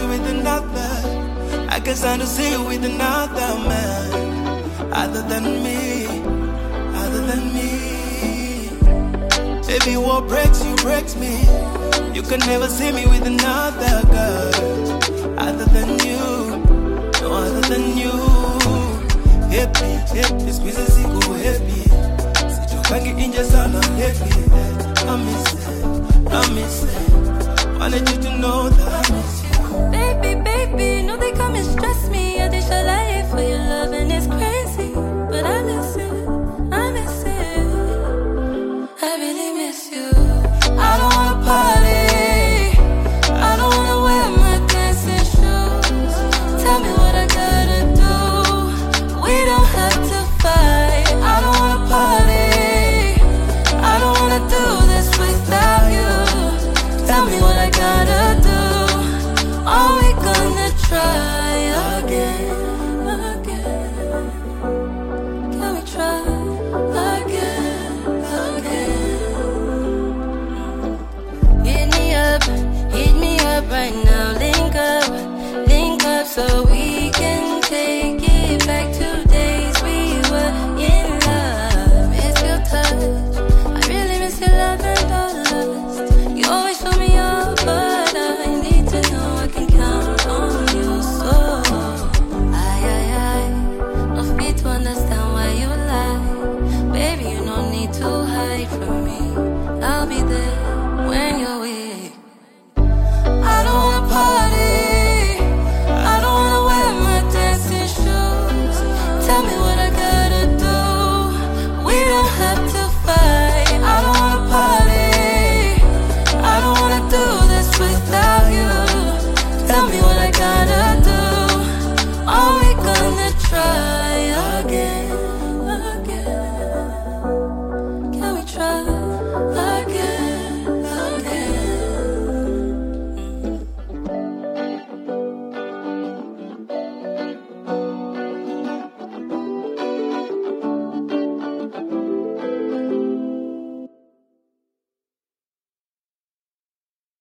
with another. I can stand to see you with another man. Other than me, other than me. Baby, what breaks you breaks me. You can never see me with another girl. Other than you, no other than you. Happy, happy, squeeze and go happy. Sitokangi inje sana happy. I miss it. Wanted you to know that I miss you. Baby, baby, no they come and stress me. I they shall lie for your love.